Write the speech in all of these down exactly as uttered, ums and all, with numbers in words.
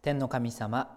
天の神様、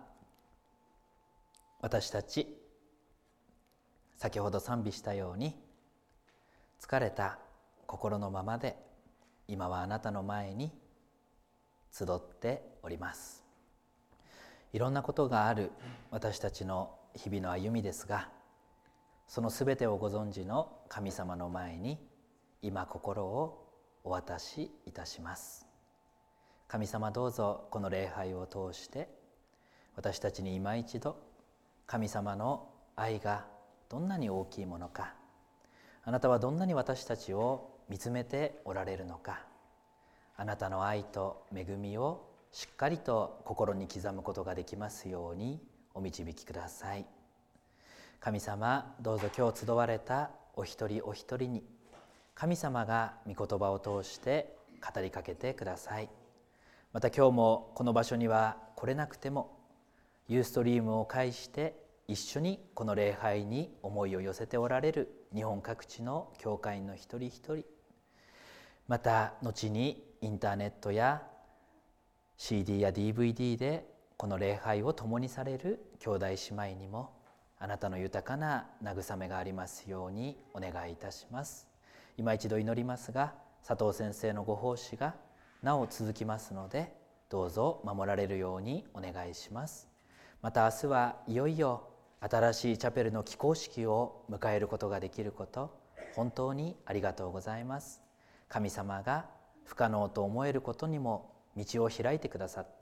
私たち先ほど賛美したように疲れた心のままで今はあなたの前に集っております。いろんなことがある私たちの日々の歩みですが、そのすべてをご存知の神様の前に今心をお渡しいたします。神様、どうぞこの礼拝を通して私たちに今一度神様の愛がどんなに大きいものか、あなたはどんなに私たちを見つめておられるのか、あなたの愛と恵みをしっかりと心に刻むことができますようにお導きください。神様、どうぞ今日集われたお一人お一人に神様が御言葉を通して語りかけてください。また今日もこの場所には来れなくてもユーストリームを介して一緒にこの礼拝に思いを寄せておられる日本各地の教会員の一人一人、また後にインターネットや シーディー や ディーブイディー でこの礼拝を共にされる兄弟姉妹にもあなたの豊かな慰めがありますようにお願いいたします。今一度祈りますが、佐藤先生のご奉仕がなお続きますので、どうぞ守られるようにお願いします。また明日はいよいよ新しいチャペルの起工式を迎えることができること、本当にありがとうございます。神様が不可能と思えることにも道を開いてくださって、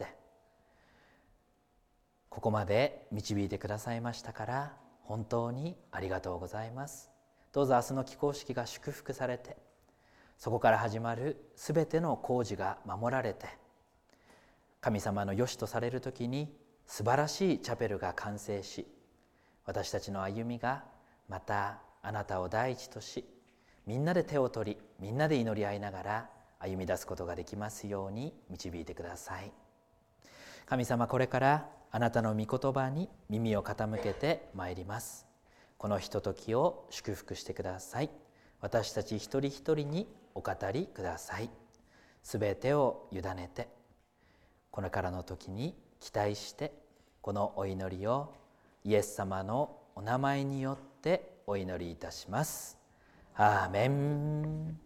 ここまで導いてくださいましたから本当にありがとうございます。どうぞ明日の起工式が祝福されて、そこから始まるすべての工事が守られて、神様の良しとされるときに素晴らしいチャペルが完成し、私たちの歩みがまたあなたを第一とし、みんなで手を取り、みんなで祈り合いながら歩み出すことができますように導いてください。神様、これからあなたの御言葉に耳を傾けてまいります。このひとときを祝福してください。私たち一人一人にお語りください。すべてを委ねて、これからの時に期待してこのお祈りをイエス様のお名前によってお祈りいたします。アーメン。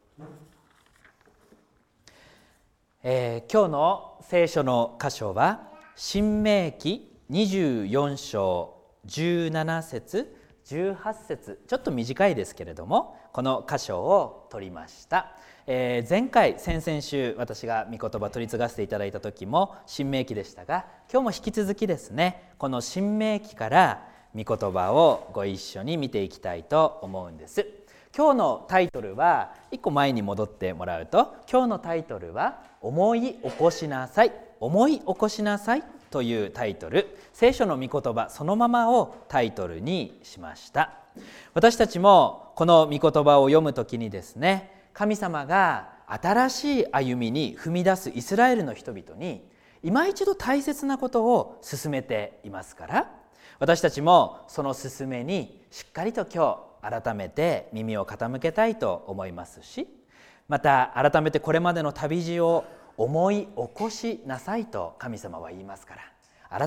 えー、今日の聖書の箇所は申命記にじゅうよん章じゅうなな節じゅうはち節、ちょっと短いですけれどもこの箇所を取りました。えー、前回先々週私が御言葉取り継がせていただいた時も申命記でしたが、今日も引き続きですね、この申命記から御言葉をご一緒に見ていきたいと思うんです。今日のタイトルは一個前に戻ってもらうと、今日のタイトルは思い起こしなさい、思い起こしなさいというタイトル、聖書の御言葉そのままをタイトルにしました。私たちもこの御言葉を読むときにですね、神様が新しい歩みに踏み出すイスラエルの人々に今一度大切なことを進めていますから、私たちもその進めにしっかりと今日改めて耳を傾けたいと思いますし、また改めてこれまでの旅路を思い起こしなさいと神様は言いますから、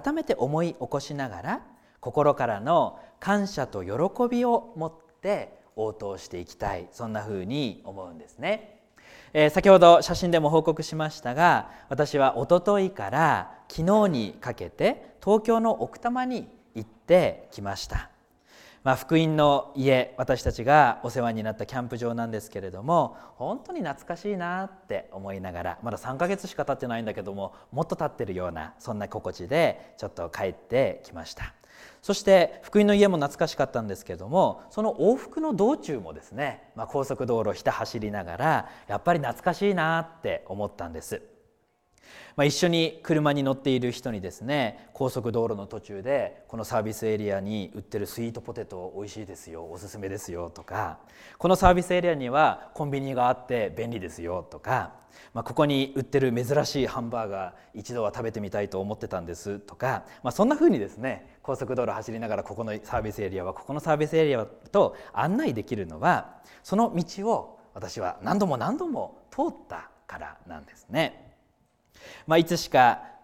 改めて思い起こしながら心からの感謝と喜びを持って応答していきたい、そんなふうに思うんですね。えー、先ほど写真でも報告しましたが、私は一昨日から昨日にかけて東京の奥多摩に行ってきました。まあ、福音の家、私たちがお世話になったキャンプ場なんですけれども、本当に懐かしいなって思いながら、まださんかげつしか経ってないんだけども、もっと経ってるようなそんな心地でちょっと帰ってきました。そして福音の家も懐かしかったんですけれども、その往復の道中もですね、まあ、高速道路をひた走りながらやっぱり懐かしいなって思ったんです。まあ、一緒に車に乗っている人にですね、高速道路の途中でこのサービスエリアに売ってるスイートポテト美味しいですよ、おすすめですよとか、このサービスエリアにはコンビニがあって便利ですよとか、まあ、ここに売ってる珍しいハンバーガー一度は食べてみたいと思ってたんですとか、まあ、そんな風にですね、高速道路走りながらここのサービスエリアはここのサービスエリアと案内できるのは、その道を私は何度も何度も通ったからなんですね。まあ、いつしか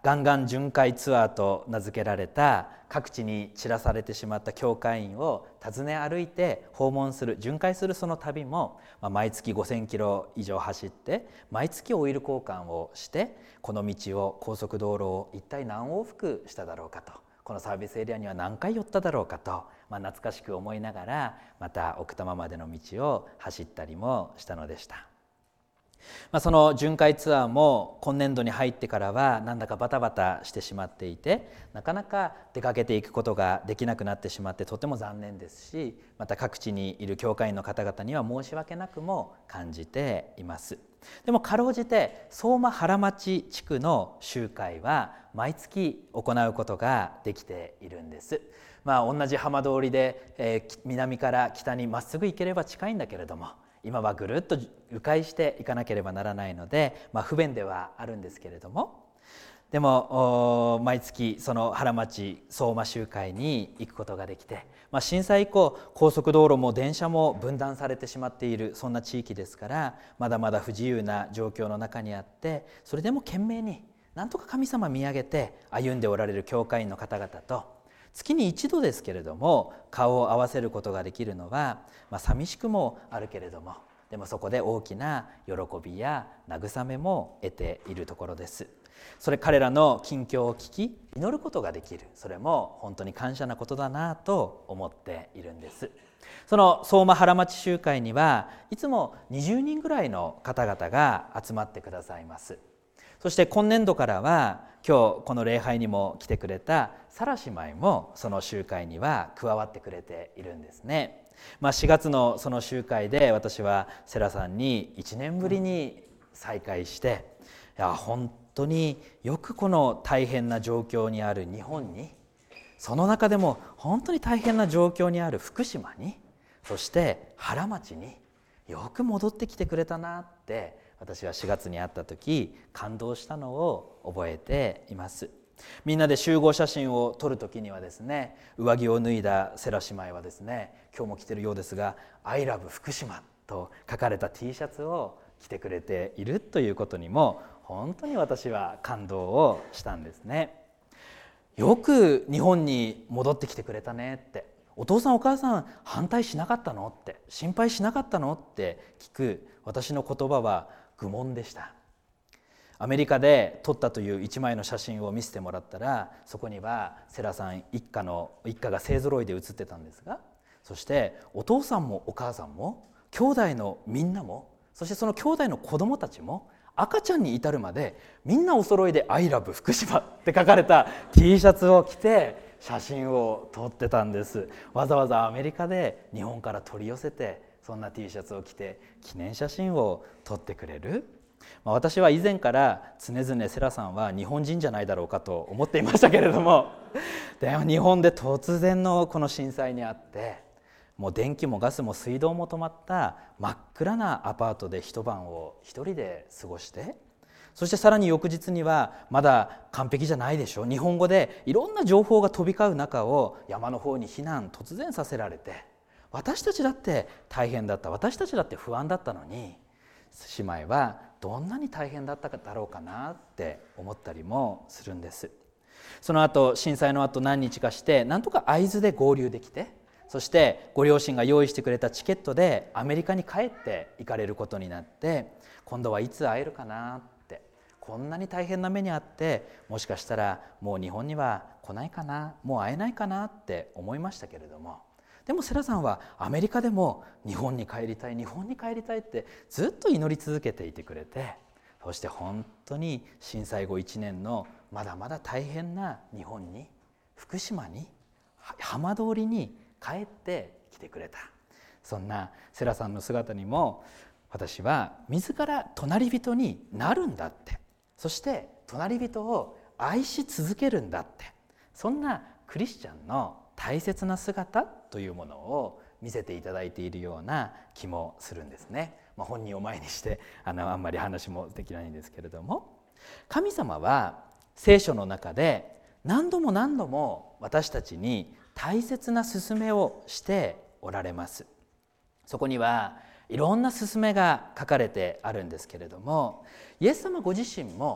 ガンガン巡回ツアーと名付けられた各地に散らされてしまった教会員を訪ね歩いて訪問する巡回するその旅も、まあ、毎月ごせんキロ以上走って毎月オイル交換をしてこの道を高速道路を一体何往復しただろうかとこのサービスエリアには何回寄っただろうかと、まあ、懐かしく思いながらまた奥多摩までの道を走ったりもしたのでした。まあ、その巡回ツアーも今年度に入ってからはなんだかバタバタしてしまっていてなかなか出かけていくことができなくなってしまってとても残念ですしまた各地にいる教会員の方々には申し訳なくも感じています。でもかろうじて相馬原町地区の集会は毎月行うことができているんです。まあ、同じ浜通りで、えー、南から北にまっすぐ行ければ近いんだけれども今はぐるっと迂回していかなければならないので、まあ、不便ではあるんですけれどもでも毎月その原町相馬集会に行くことができて、まあ、震災以降高速道路も電車も分断されてしまっているそんな地域ですからまだまだ不自由な状況の中にあってそれでも懸命になんとか神様見上げて歩んでおられる教会員の方々と月に一度ですけれども顔を合わせることができるのは、まあ、寂しくもあるけれどもでもそこで大きな喜びや慰めも得ているところです。それ彼らの近況を聞き祈ることができるそれも本当に感謝なことだなと思っているんです。その相馬原町集会にはいつもにじゅうにんぐらいの方々が集まってくださいます。そして今年度からは今日この礼拝にも来てくれたサラ姉妹もその集会には加わってくれているんですね。まあ、しがつのその集会で私はセラさんにいちねんぶりに再会していや本当によくこの大変な状況にある日本にその中でも本当に大変な状況にある福島にそして原町によく戻ってきてくれたなって私はしがつに会った時感動したのを覚えています。みんなで集合写真を撮る時にはですね上着を脱いだセラ姉妹はですね今日も着てるようですが I love 福島と書かれた T シャツを着てくれているということにも本当に私は感動をしたんですね。よく日本に戻ってきてくれたねってお父さんお母さん反対しなかったのって心配しなかったのって聞く私の言葉は愚問でした。アメリカで撮ったという一枚の写真を見せてもらったらそこにはセラさん一家の一家が勢ぞろいで写ってたんですがそしてお父さんもお母さんも兄弟のみんなもそしてその兄弟の子供たちも赤ちゃんに至るまでみんなお揃いで I love 福島って書かれた T シャツを着て写真を撮ってたんです。わざわざアメリカで日本から取り寄せてそんな T シャツを着て記念写真を撮ってくれる。まあ、私は以前から常々セラさんは日本人じゃないだろうかと思っていましたけれどもでも日本で突然のこの震災にあってもう電気もガスも水道も止まった真っ暗なアパートで一晩を一人で過ごしてそしてさらに翌日にはまだ完璧じゃないでしょ日本語でいろんな情報が飛び交う中を山の方に避難突然させられて私たちだって大変だった私たちだって不安だったのに姉妹はどんなに大変だっただろうかなって思ったりもするんです。その後震災の後何日かしてなんとか会津で合流できてそしてご両親が用意してくれたチケットでアメリカに帰って行かれることになって今度はいつ会えるかなってこんなに大変な目にあってもしかしたらもう日本には来ないかなもう会えないかなって思いましたけれどもでもセラさんはアメリカでも日本に帰りたい日本に帰りたいってずっと祈り続けていてくれてそして本当に震災後いちねんのまだまだ大変な日本に福島に浜通りに帰ってきてくれたそんなセラさんの姿にも私は自ら隣人になるんだってそして隣人を愛し続けるんだってそんなクリスチャンの大切な姿というものを見せていただいているような気もするんですね。まあ、本人を前にしてあのあんまり話もできないんですけれども神様は聖書の中で何度も何度も私たちに大切な勧めをしておられます。そこにはいろんな勧めが書かれてあるんですけれどもイエス様ご自身も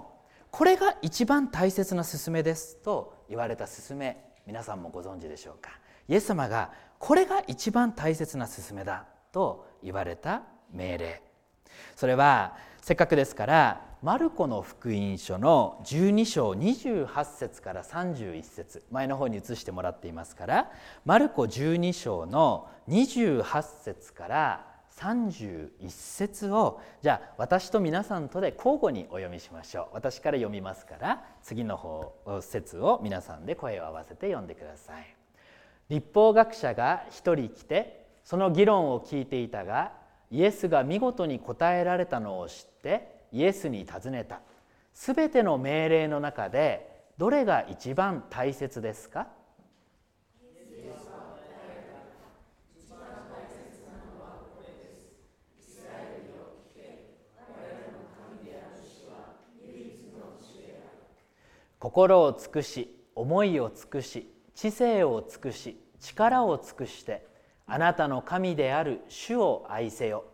これが一番大切な勧めですと言われた勧め、皆さんもご存知でしょうか。イエス様がこれが一番大切な勧めだと言われた命令、それはせっかくですからマルコの福音書のじゅうに章にじゅうはち節からさんじゅういち節、前の方に移してもらっていますから、マルコじゅうに章のにじゅうはち節からさんじゅういち節を、じゃあ私と皆さんとで交互にお読みしましょう。私から読みますから、次の方節を皆さんで声を合わせて読んでください。律法学者が一人来て、その議論を聞いていたが、イエスが見事に答えられたのを知ってイエスに尋ねた。すべての命令の中でどれが一番大切ですか？心を尽くし、思いを尽くし、知性を尽くし、力を尽くしてあなたの神である主を愛せよ。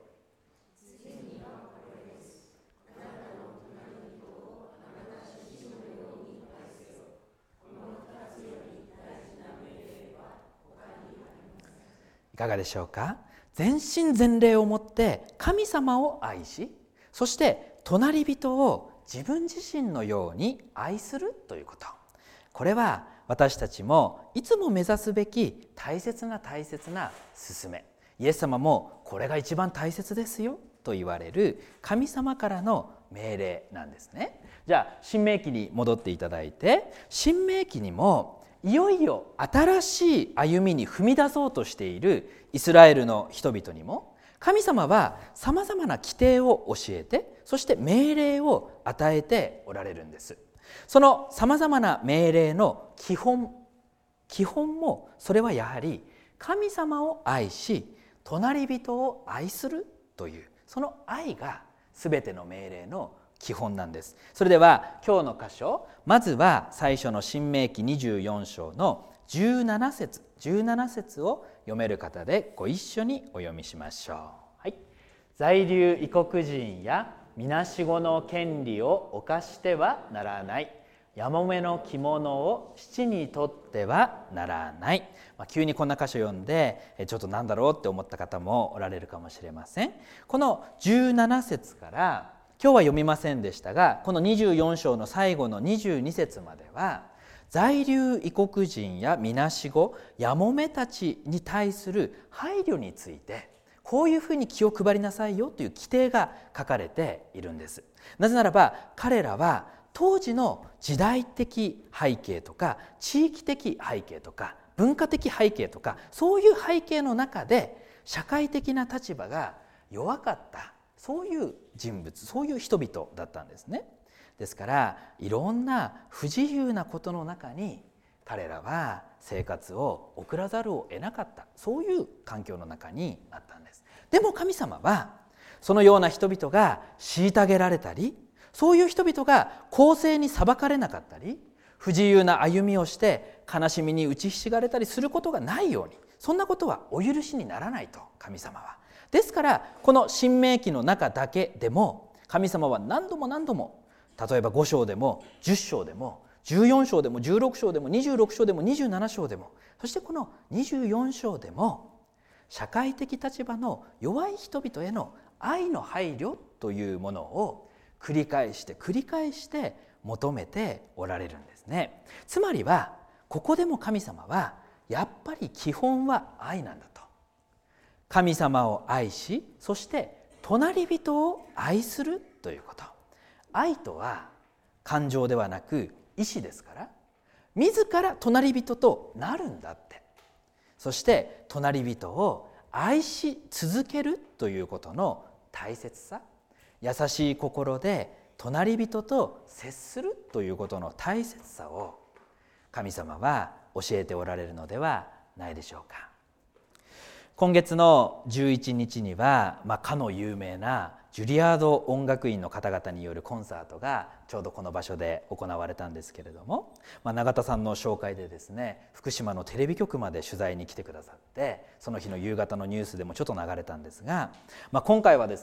いかがでしょうか。全身全霊をもって神様を愛し、そして隣人を自分自身のように愛するということ、これは私たちもいつも目指すべき大切な大切な勧め、イエス様もこれが一番大切ですよと言われる神様からの命令なんですね。じゃあ新明記に戻っていただいて、新明記にもいよいよ新しい歩みに踏み出そうとしているイスラエルの人々にも、神様はさまざまな規定を教えて、そして命令を与えておられるんです。そのさまざまな命令の基本基本も、それはやはり神様を愛し隣人を愛するという、その愛がすべての命令の基本なんです。それでは今日の箇所、まずは最初の新明記にじゅうよん章のじゅうなな節じゅうなな節を読める方でご一緒にお読みしましょう。はい、在留異国人やみなしごの権利を犯してはならない。やもめの着物を七にとってはならない。まあ、急にこんな箇所読んでちょっとなんだろうって思った方もおられるかもしれません。このじゅうなな節から今日は読みませんでしたが、このにじゅうよん章の最後のにじゅうに節までは、在留異国人やみなしご、やもめたちに対する配慮について、こういうふうに気を配りなさいよという規定が書かれているんです。なぜならば彼らは当時の時代的背景とか地域的背景とか文化的背景とか、そういう背景の中で社会的な立場が弱かった、そういう人物、そういう人々だったんですね。ですからいろんな不自由なことの中に彼らは生活を送らざるを得なかった、そういう環境の中にあったんです。でも神様はそのような人々が虐げられたり、そういう人々が公正に裁かれなかったり、不自由な歩みをして悲しみに打ちひしがれたりすることがないように、そんなことはお許しにならないと神様は。ですからこの新明記の中だけでも神様は何度も何度も、例えばご章でもじゅっ章でもじゅうよん章でもじゅうろく章でもにじゅうろく章でもにじゅうなな章でも、そしてこのにじゅうよん章でも社会的立場の弱い人々への愛の配慮というものを繰り返して繰り返して求めておられるんですね。つまりはここでも神様はやっぱり基本は愛なんだと。神様を愛し、そして隣人を愛するということ。愛とは感情ではなく意志ですから、自ら隣人となるんだって。そして隣人を愛し続けるということの大切さ、優しい心で隣人と接するということの大切さを神様は教えておられるのではないでしょうか。今月のじゅういちにちには、まあ、かの有名なジュリアード音楽院の方々によるコンサートがちょうどこの場所で行われたんですけれども、まあ、永田さんの紹介でですね、福島のテレビ局まで取材に来てくださって、その日の夕方のニュースでもちょっと流れたんですが、まあ、今回はですね、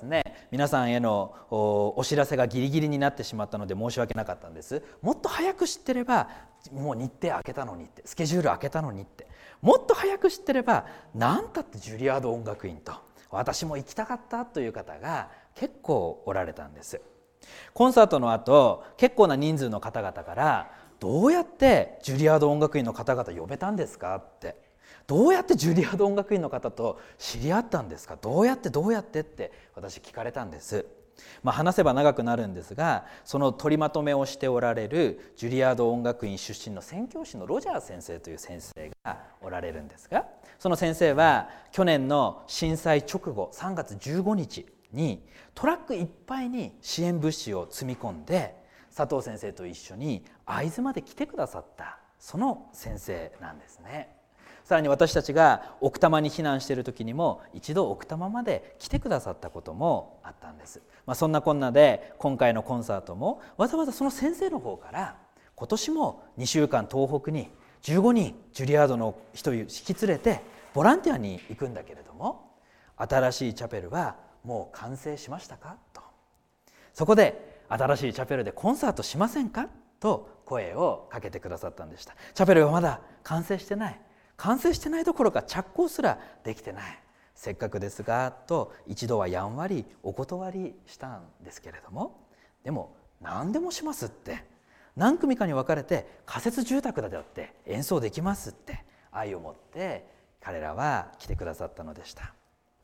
皆さんへの お, お知らせがギリギリになってしまったので申し訳なかったんです。もっと早く知ってれば、もう日程開けたのにって、スケジュール開けたのにって、もっと早く知ってれば何たってジュリアード音楽院と私も行きたかったという方が結構おられたんです。コンサートの後、結構な人数の方々からどうやってジュリアード音楽院の方々呼べたんですかって、どうやってジュリアード音楽院の方と知り合ったんですか、どうやってどうやってって私聞かれたんです。まあ、話せば長くなるんですが、その取りまとめをしておられるジュリアード音楽院出身の宣教師のロジャー先生という先生がおられるんですが、その先生は去年の震災直後さんがつじゅうごにちにトラックいっぱいに支援物資を積み込んで、佐藤先生と一緒に会津まで来てくださったその先生なんですね。さらに私たちが奥多摩に避難している時にも一度奥多摩まで来てくださったこともあったんです。まあ、そんなこんなで今回のコンサートもわざわざその先生の方から今年もにしゅうかん東北にじゅうごにんジュリアードの人を引き連れてボランティアに行くんだけれども、新しいチャペルはもう完成しましたかと、そこで新しいチャペルでコンサートしませんかと声をかけてくださったんでした。チャペルはまだ完成してない、完成してないどころか着工すらできてない、せっかくですがと一度はやんわりお断りしたんですけれども、でも何でもしますって、何組かに分かれて仮設住宅だって演奏できますって愛を持って彼らは来てくださったのでした。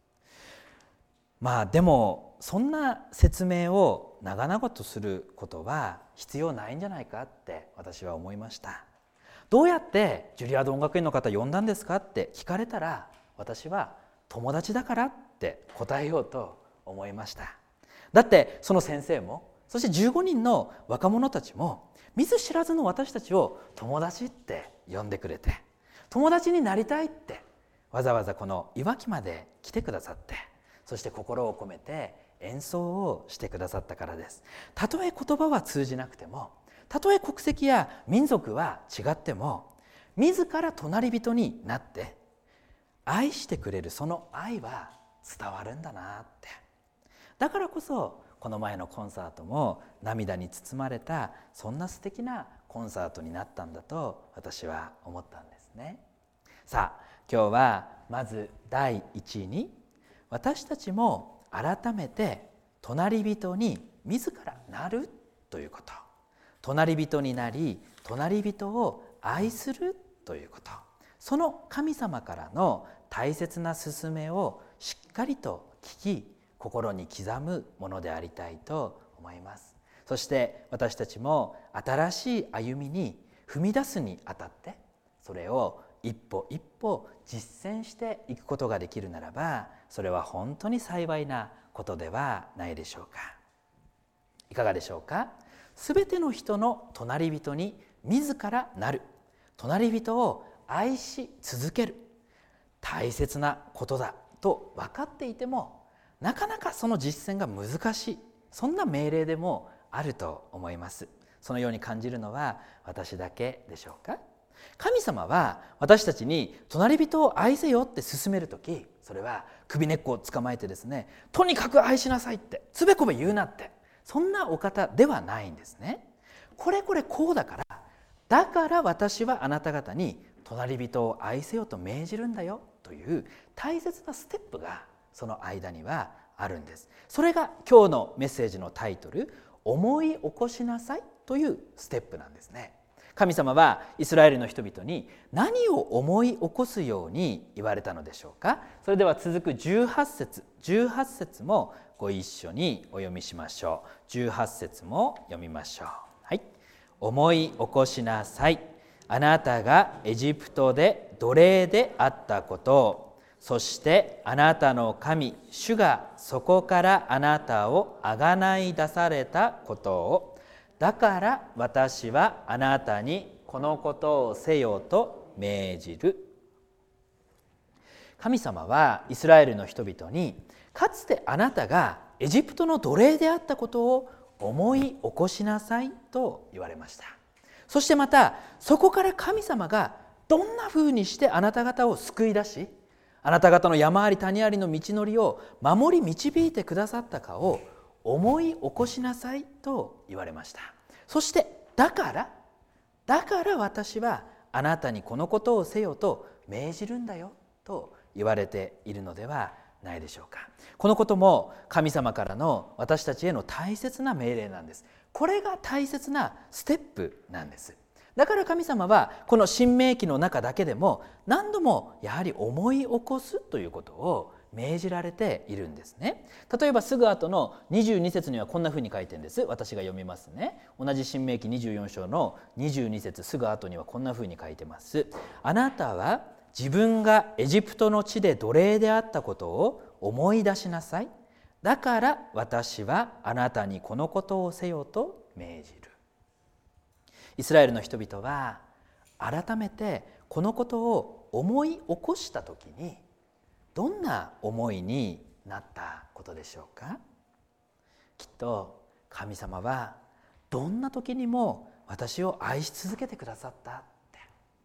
まあでもそんな説明を長々とすることは必要ないんじゃないかって私は思いました。どうやってジュリアード音楽院の方呼んだんですかって聞かれたら、私は友達だからって答えようと思いました。だってその先生も、そしてじゅうごにんの若者たちも見ず知らずの私たちを友達って呼んでくれて、友達になりたいってわざわざこのいわきまで来てくださって、そして心を込めて演奏をしてくださったからです。たとえ言葉は通じなくても、たとえ国籍や民族は違っても、自ら隣人になって愛してくれるその愛は伝わるんだなって。だからこそこの前のコンサートも涙に包まれた、そんな素敵なコンサートになったんだと私は思ったんですね。さあ今日はまず第一に、私たちも改めて隣人に自らなるということ、隣人になり隣人を愛するということ、その神様からの大切な勧めをしっかりと聞き、心に刻むものでありたいと思います。そして私たちも新しい歩みに踏み出すにあたって、それを一歩一歩実践していくことができるならば、それは本当に幸いなことではないでしょうか。いかがでしょうか。すべての人の隣人に自らなる、隣人を愛し続ける、大切なことだと分かっていても、なかなかその実践が難しい、そんな命令でもあると思います。そのように感じるのは私だけでしょうか。神様は私たちに隣人を愛せよって勧めるとき、それは首根っこを捕まえてですね、とにかく愛しなさいって、つべこべ言うなって、そんなお方ではないんですね。これこれこうだから、だから私はあなた方に隣人を愛せよと命じるんだよという大切なステップがその間にはあるんです。それが今日のメッセージのタイトル、思い起こしなさいというステップなんですね。神様はイスラエルの人々に何を思い起こすように言われたのでしょうか。それでは続くじゅうはち節、じゅうはち節もご一緒にお読みしましょう。じゅうはち節も読みましょう。はい。思い起こしなさい。あなたがエジプトで奴隷であったことを、そしてあなたの神主がそこからあなたをあがない出されたことを、だから私はあなたにこのことをせよと命じる。神様はイスラエルの人々に、かつてあなたがエジプトの奴隷であったことを思い起こしなさいと言われました。そしてまたそこから神様がどんなふうにしてあなた方を救い出し、 あなた方の山あり谷ありの道のりを守り導いてくださったかを思い起こしなさいと言われました。そしてだからだから私はあなたにこのことをせよと命じるんだよと言われているのではないでしょうか。このことも神様からの私たちへの大切な命令なんです。これが大切なステップなんです。だから神様はこの新明記の中だけでも何度もやはり思い起こすということを命じられているんですね。例えばすぐ後のにじゅうに節にはこんなふうに書いてるんです。私が読みますね。同じ新明記にじゅうよん章のにじゅうに節すぐ後にはこんなふうに書いてます。あなたは自分がエジプトの地で奴隷であったことを思い出しなさい。だから私はあなたにこのことをせよと命じる。イスラエルの人々は改めてこのことを思い起こしたときにどんな思いになったことでしょうか。きっと神様はどんな時にも私を愛し続けてくださったって、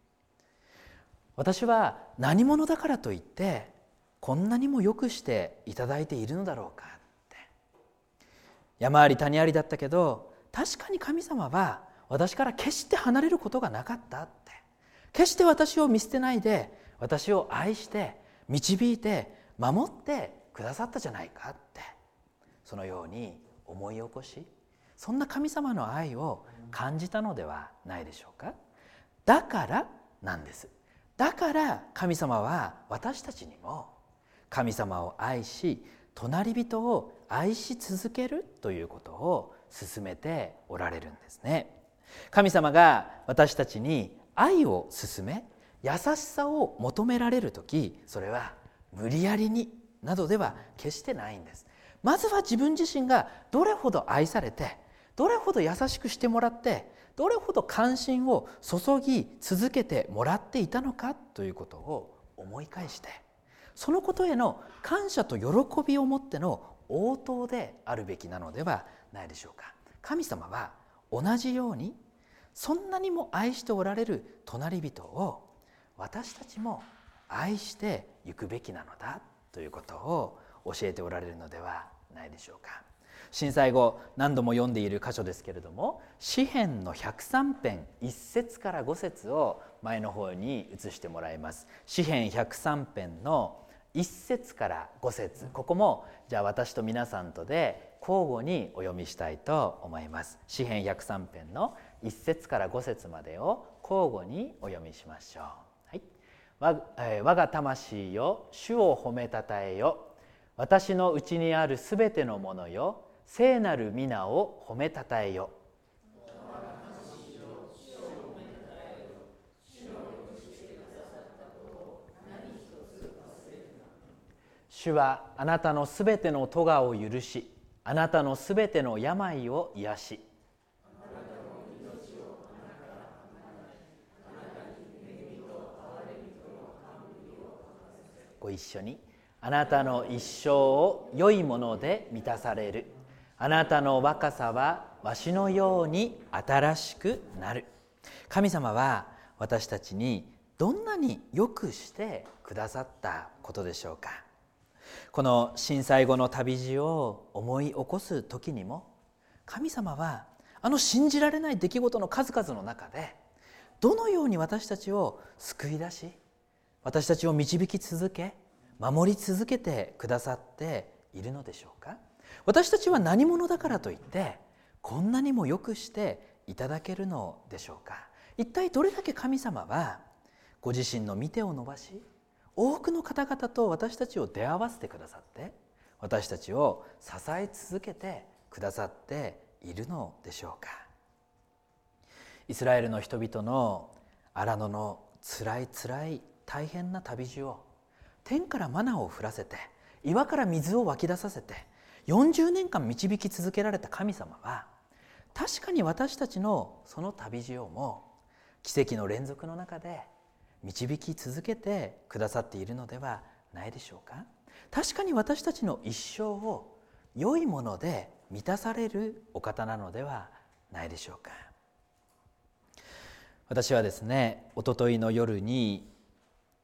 私は何者だからといってこんなにもよくしていただいているのだろうかって、山あり谷ありだったけど確かに神様は私から決して離れることがなかったって、決して私を見捨てないで私を愛して導いて守ってくださったじゃないかって、そのように思い起こし、そんな神様の愛を感じたのではないでしょうか。だからなんです。だから神様は私たちにも神様を愛し隣人を愛し続けるということを勧めておられるんですね。神様が私たちに愛を勧め優しさを求められるとき、それは無理やりになどでは決してないんです。まずは自分自身がどれほど愛されて、どれほど優しくしてもらって、どれほど関心を注ぎ続けてもらっていたのかということを思い返して、そのことへの感謝と喜びをもっての応答であるべきなのではないでしょうか。神様は同じようにそんなにも愛しておられる隣人を私たちも愛していくべきなのだということを教えておられるのではないでしょうか。震災後何度も読んでいる箇所ですけれども、詩編のひゃくさん編いっ節からご節を前の方に移してもらいます。詩編ひゃくさん編のいっ節からご節、ここもじゃあ私と皆さんとで交互にお読みしたいと思います。詩編ひゃくさん編のいっ節からご節までを交互にお読みしましょう。はい、わ、えー、我が魂よ、主を褒めたたえよ。私のうちにあるすべてのものよ、聖なる皆を褒めたたえよ。主はあなたのすべての咎を許し、あなたのすべての病を癒し、ご一緒に。あなたの一生を良いもので満たされる。あなたの若さはわしのように新しくなる。神様は私たちにどんなによくしてくださったことでしょうか。この震災後の旅路を思い起こす時にも、神様はあの信じられない出来事の数々の中でどのように私たちを救い出し、私たちを導き続け守り続けてくださっているのでしょうか。私たちは何者だからといってこんなにもよくしていただけるのでしょうか。一体どれだけ神様はご自身の御手を伸ばし、多くの方々と私たちを出会わせてくださって、私たちを支え続けてくださっているのでしょうか。イスラエルの人々の荒野のつらいつらい大変な旅路を天からマナを降らせて、岩から水を湧き出させてよんじゅうねんかん導き続けられた神様は、確かに私たちのその旅路をも奇跡の連続の中で導き続けてくださっているのではないでしょうか。確かに私たちの一生を良いもので満たされるお方なのではないでしょうか。私はですね、おとといの夜に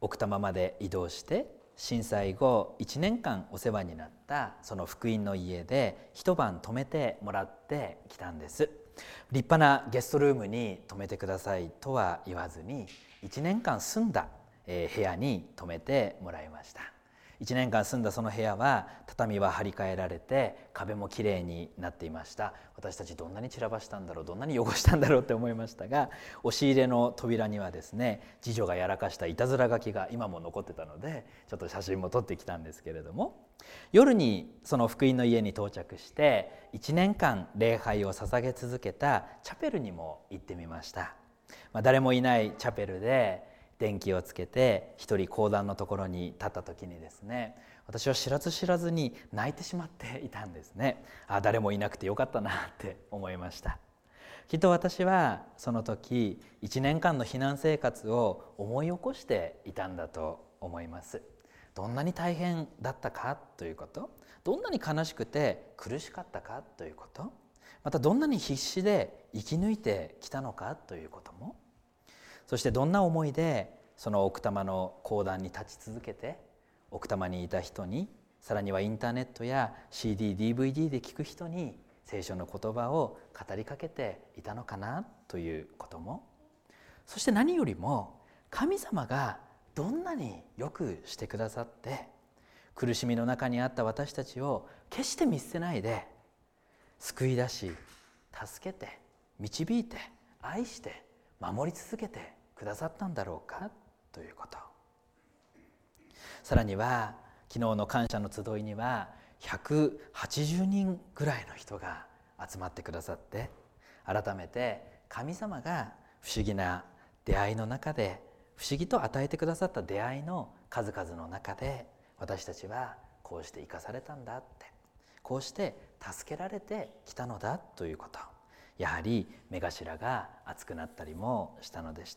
奥多摩まで移動して震災後いちねんかんお世話になったその福音の家で一晩泊めてもらってきたんです。立派なゲストルームに泊めてくださいとは言わずにいちねんかん住んだ部屋に泊めてもらいました。いちねんかん住んだその部屋は畳は張り替えられて壁もきれいになっていました。私たちどんなに散らばしたんだろう、どんなに汚したんだろうって思いましたが、押し入れの扉にはですね、次女がやらかしたいたずら書きが今も残ってたのでちょっと写真も撮ってきたんですけれども、夜にその福音の家に到着していちねんかん礼拝を捧げ続けたチャペルにも行ってみました。まあ、誰もいないチャペルで電気をつけて一人講談のところに立った時にですね、私は知らず知らずに泣いてしまっていたんですね。あ、誰もいなくてよかったなって思いました。きっと私はその時いちねんかんの避難生活を思い起こしていたんだと思います。どんなに大変だったかということ、どんなに悲しくて苦しかったかということ、またどんなに必死で生き抜いてきたのかということも、そしてどんな思いでその奥多摩の講談に立ち続けて奥多摩にいた人に、さらにはインターネットや シーディー、ディーブイディー で聞く人に聖書の言葉を語りかけていたのかなということも、そして何よりも神様がどんなによくしてくださって苦しみの中にあった私たちを決して見捨てないで救い出し、助けて導いて愛して守り続けてくださったんだろうかということ。さらには昨日の感謝の集いにはひゃくはちじゅうにんぐらいの人が集まってくださって、改めて神様が不思議な出会いの中で、不思議と与えてくださった出会いの数々の中で、私たちはこうして生かされたんだって、こうして助けられてきたのだということ、やはり目頭が熱くなったりもしたのでした。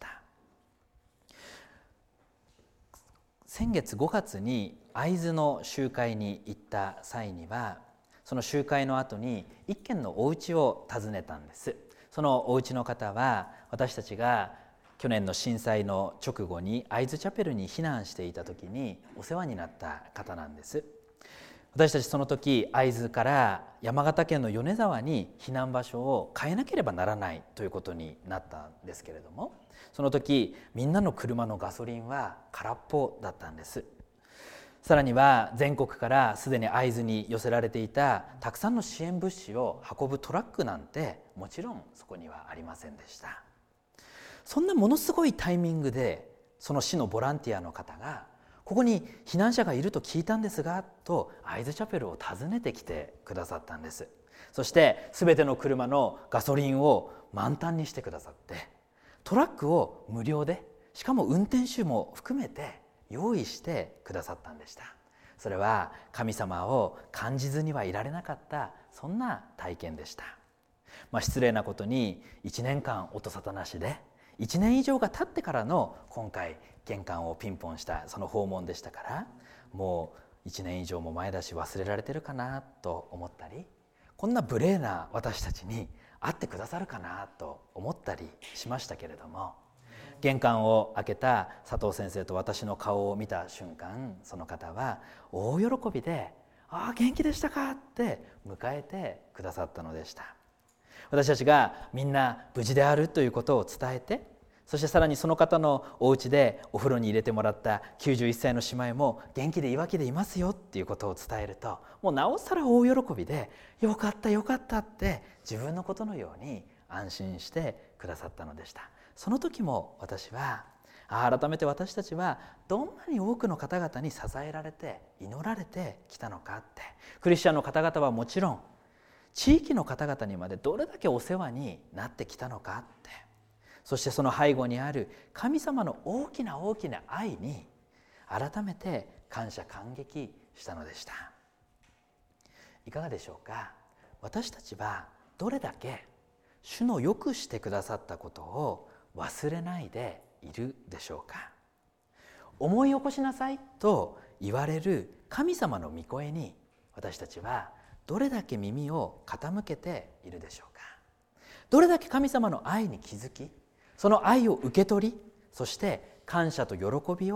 先月ごがつに会津の集会に行った際には、その集会の後に一軒のお家を訪ねたんです。そのお家の方は私たちが去年の震災の直後に会津チャペルに避難していた時にお世話になった方なんです。私たちその時会津から山形県の米沢に避難場所を変えなければならないということになったんですけれども、その時みんなの車のガソリンは空っぽだったんです。さらには全国からすでに会津に寄せられていたたくさんの支援物資を運ぶトラックなんてもちろんそこにはありませんでした。そんなものすごいタイミングでその市のボランティアの方がここに避難者がいると聞いたんですがと会津チャペルを訪ねてきてくださったんです。そして全ての車のガソリンを満タンにしてくださって、トラックを無料で、しかも運転手も含めて用意してくださったんでした。それは神様を感じずにはいられなかった、そんな体験でした。まあ、失礼なことにいちねんかん音沙汰なしで、いちねん以上が経ってからの今回玄関をピンポンしたその訪問でしたから、もういちねん以上も前だし忘れられてるかなと思ったり、こんな無礼な私たちに会ってくださるかなと思ったりしましたけれども、玄関を開けた佐藤先生と私の顔を見た瞬間、その方は大喜びで「ああ元気でしたか」って迎えてくださったのでした。私たちがみんな無事であるということを伝えて、そしてさらにその方のお家でお風呂に入れてもらったきゅうじゅういっさいの姉妹も元気でいわきでいますよっていうことを伝えると、もうなおさら大喜びでよかったよかったって自分のことのように安心してくださったのでした。その時も私は改めて私たちはどんなに多くの方々に支えられて祈られてきたのかって、クリスチャンの方々はもちろん地域の方々にまでどれだけお世話になってきたのかって、そしてその背後にある神様の大きな大きな愛に改めて感謝感激したのでした。いかがでしょうか。私たちはどれだけ主のよくしてくださったことを忘れないでいるでしょうか。思い起こしなさいと言われる神様の御声に私たちはどれだけ耳を傾けているでしょうか。どれだけ神様の愛に気づき、その愛を受け取り、そして感謝と喜びを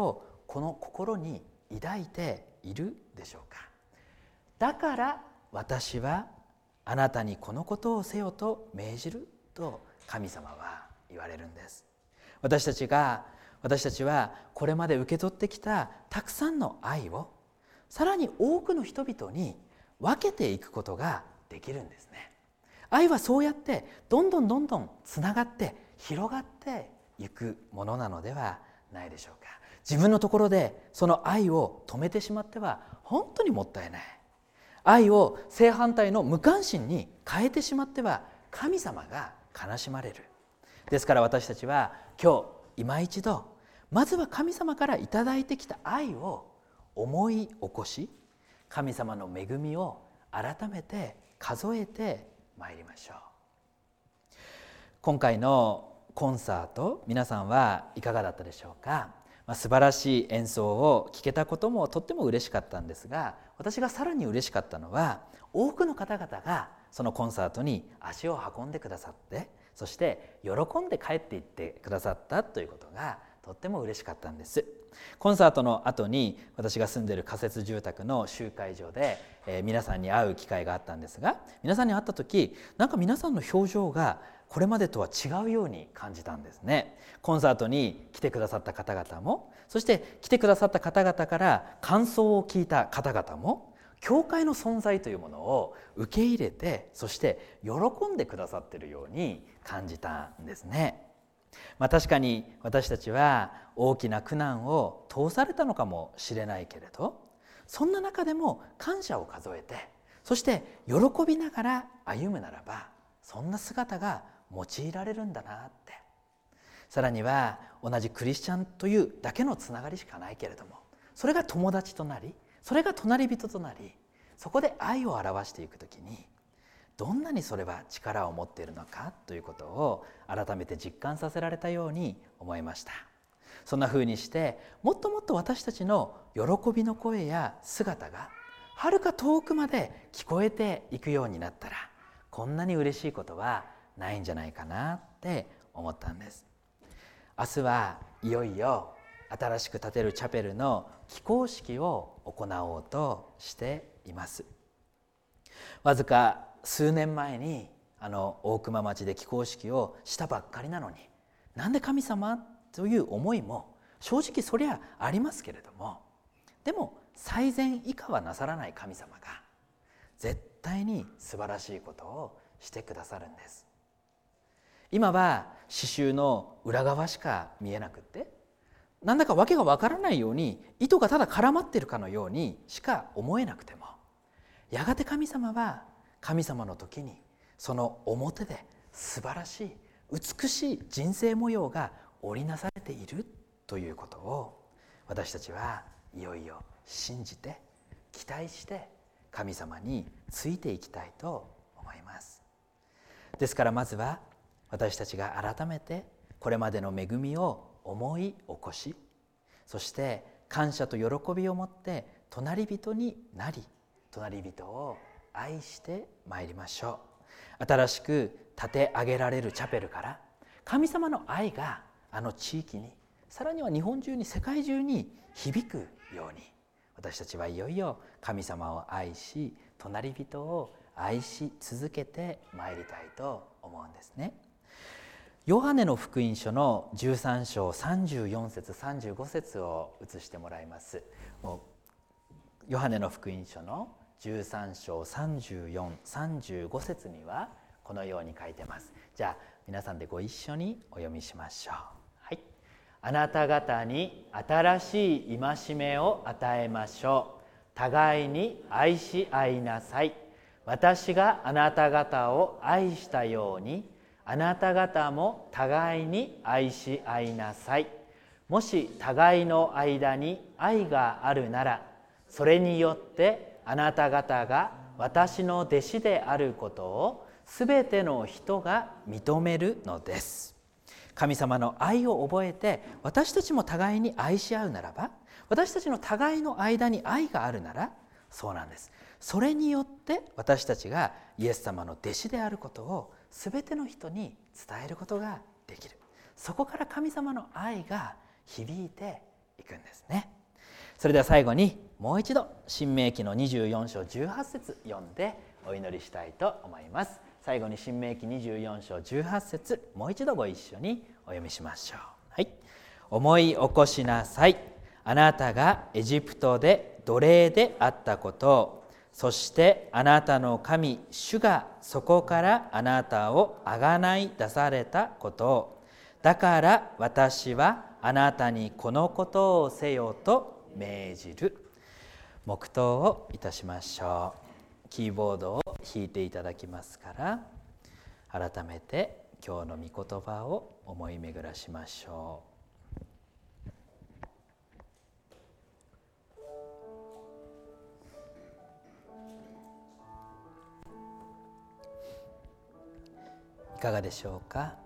この心に抱いているでしょうか。だから私はあなたにこのことをせよと命じると神様は言われるんです。私たちが私たちはこれまで受け取ってきたたくさんの愛をさらに多くの人々に分けていくことができるんですね。愛はそうやってどんどんどんどんつながって広がっていくものなのではないでしょうか。自分のところでその愛を止めてしまっては本当にもったいない。愛を正反対の無関心に変えてしまっては神様が悲しまれる。ですから私たちは今日今一度まずは神様からいただいてきた愛を思い起こし、神様の恵みを改めて数えてまいりましょう。今回のコンサート、皆さんはいかがだったでしょうか。まあ、素晴らしい演奏を聴けたこともとっても嬉しかったんですが、私がさらに嬉しかったのは多くの方々がそのコンサートに足を運んでくださって、そして喜んで帰っていってくださったということがとっても嬉しかったんです。コンサートの後に私が住んでいる仮設住宅の集会所で、えー、皆さんに会う機会があったんですが、皆さんに会った時なんか皆さんの表情がこれまでとは違うように感じたんですね。コンサートに来てくださった方々も、そして来てくださった方々から感想を聞いた方々も、教会の存在というものを受け入れて、そして喜んでくださっているように感じたんですね。まあ、確かに私たちは大きな苦難を通されたのかもしれないけれど、そんな中でも感謝を数えて、そして喜びながら歩むならば、そんな姿が用いられるんだなって。さらには同じクリスチャンというだけのつながりしかないけれども、それが友達となり、それが隣人となり、そこで愛を表していくときにどんなにそれは力を持っているのかということを改めて実感させられたように思いました。そんなふうにしてもっともっと私たちの喜びの声や姿がはるか遠くまで聞こえていくようになったら、こんなに嬉しいことはないんじゃないかなって思ったんです。明日はいよいよ新しく建てるチャペルの起工式を行おうとしています。わずか数年前にあの大熊町で起工式をしたばっかりなのに、なんで神様という思いも正直そりゃありますけれども、でも最善以下はなさらない神様が絶対に素晴らしいことをしてくださるんです。今は刺繍の裏側しか見えなくって、なんだかわけがわからないように糸がただ絡まっているかのようにしか思えなくても、やがて神様は神様の時にその表で素晴らしい美しい人生模様が織りなされているということを、私たちはいよいよ信じて期待して神様についていきたいと思います。ですからまずは私たちが改めてこれまでの恵みを思い起こし、そして感謝と喜びを持って隣人になり、隣人を愛してまいりましょう。新しく建て上げられるチャペルから神様の愛があの地域に、さらには日本中に、世界中に響くように、私たちはいよいよ神様を愛し、隣人を愛し続けてまいりたいと思うんですね。ヨハネの福音書のじゅうさん章さんじゅうよん節さんじゅうご節を移してもらいます。もうヨハネの福音書のじゅうさん章さんじゅうよん、さんじゅうご節にはこのように書いてます。じゃあ皆さんでご一緒にお読みしましょう。はい。あなた方に新しい戒めを与えましょう。互いに愛し合いなさい。私があなた方を愛したように、あなた方も互いに愛し合いなさい。もし互いの間に愛があるなら、それによってあなた方が私の弟子であることをすべての人が認めるのです。神様の愛を覚えて私たちも互いに愛し合うならば、私たちの互いの間に愛があるなら、そうなんです。それによって私たちがイエス様の弟子であることをすべての人に伝えることができる。そこから神様の愛が響いていくんですね。 それでは最後にもう一度新明記のにじゅうよん章じゅうはち節読んでお祈りしたいと思います。最後に新明記にじゅうよん章じゅうはち節、もう一度ご一緒にお読みしましょう。はい。思い起こしなさい。あなたがエジプトで奴隷であったことを、そしてあなたの神主がそこからあなたをあがない出されたことを、だから私はあなたにこのことをせよと命じる。黙祷をいたしましょう。キーボードを弾いていただきますから、改めて今日の御言葉を思い巡らしましょう。いかがでしょうか。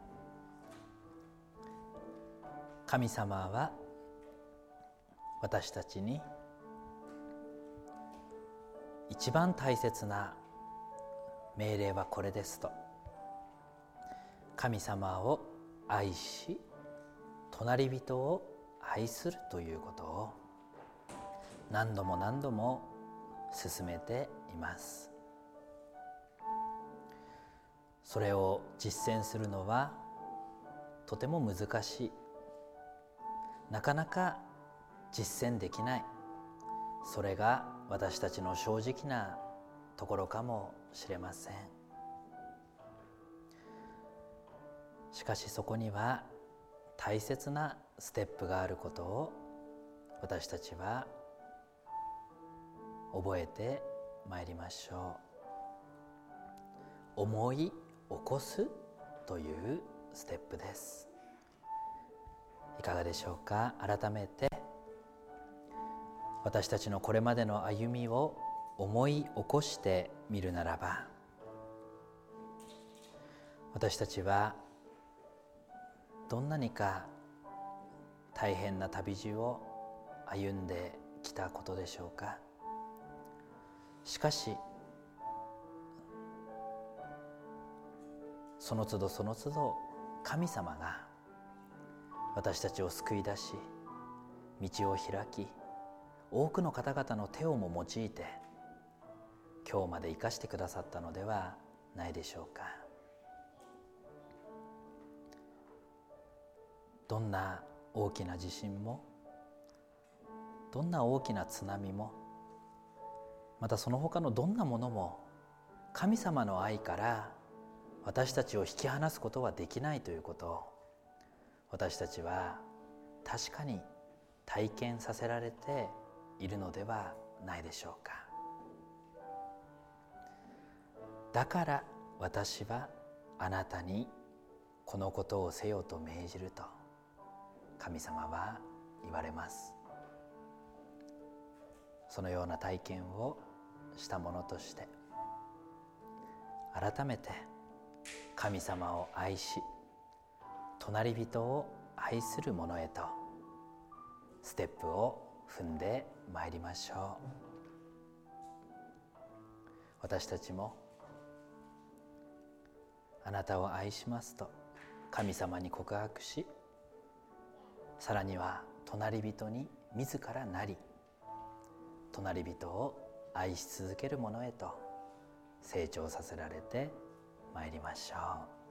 神様は私たちに一番大切な命令はこれですと、神様を愛し隣人を愛するということを何度も何度も進めています。それを実践するのはとても難しい、なかなか実践できない、それが私たちの正直なところかもしれません。しかしそこには大切なステップがあることを私たちは覚えてまいりましょう。思い起こすというステップです。いかがでしょうか。改めて私たちのこれまでの歩みを思い起こしてみるならば、私たちはどんなにか大変な旅路を歩んできたことでしょうか。しかしその都度その都度神様が私たちを救い出し、道を開き、多くの方々の手をも用いて今日まで生かしてくださったのではないでしょうか。どんな大きな地震も、どんな大きな津波も、またその他のどんなものも神様の愛から私たちを引き離すことはできないということを、私たちは確かに体験させられているのではないでしょうか。だから私はあなたにこのことをせよと命じると神様は言われます。そのような体験をしたものとして、改めて神様を愛し隣人を愛する者へとステップを踏んでまいりましょう。私たちもあなたを愛しますと神様に告白し、さらには隣人に自らなり、隣人を愛し続ける者へと成長させられてまいりましょ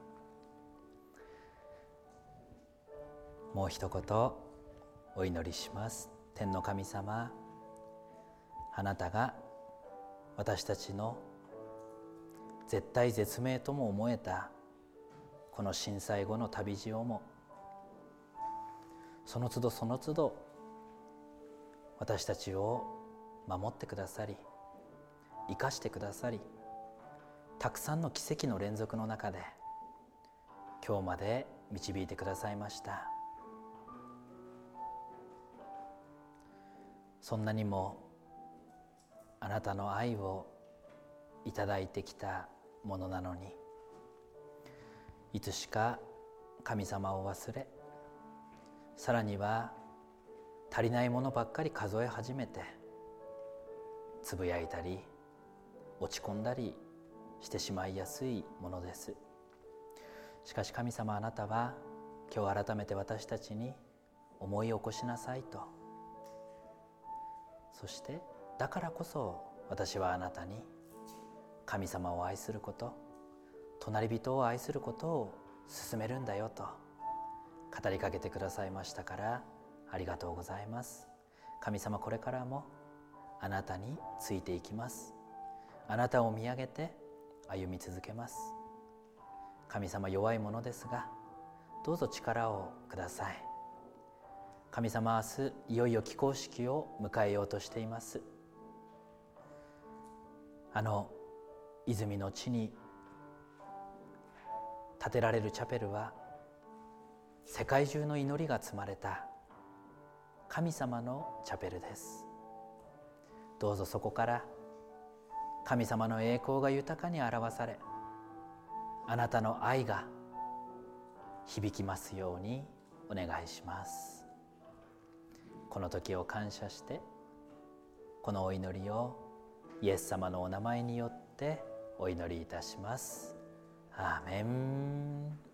う。もう一言お祈りします。天の神様、あなたが私たちの絶対絶命とも思えたこの震災後の旅路をも、その都度その都度私たちを守ってくださり、生かしてくださり、たくさんの奇跡の連続の中で今日まで導いてくださいました。そんなにもあなたの愛をいただいてきたものなのに、いつしか神様を忘れ、さらには足りないものばっかり数え始めて、つぶやいたり落ち込んだりしてしまいやすいものです。しかし神様、あなたは今日改めて私たちに思い起こしなさいと、 そしてだからこそ私はあなたに神様を愛すること、隣人を愛することを勧めるんだよと語りかけてくださいましたから、ありがとうございます。神様、これからもあなたについていきます。あなたを見上げて歩み続けます。神様、弱いものですがどうぞ力をください。神様、明日いよいよ起工式を迎えようとしています。あの泉の地に建てられるチャペルは世界中の祈りが積まれた神様のチャペルです。どうぞそこから神様の栄光が豊かに表され、あなたの愛が響きますようにお願いします。この時を感謝して、このお祈りをイエス様のお名前によってお祈りいたします。アーメン。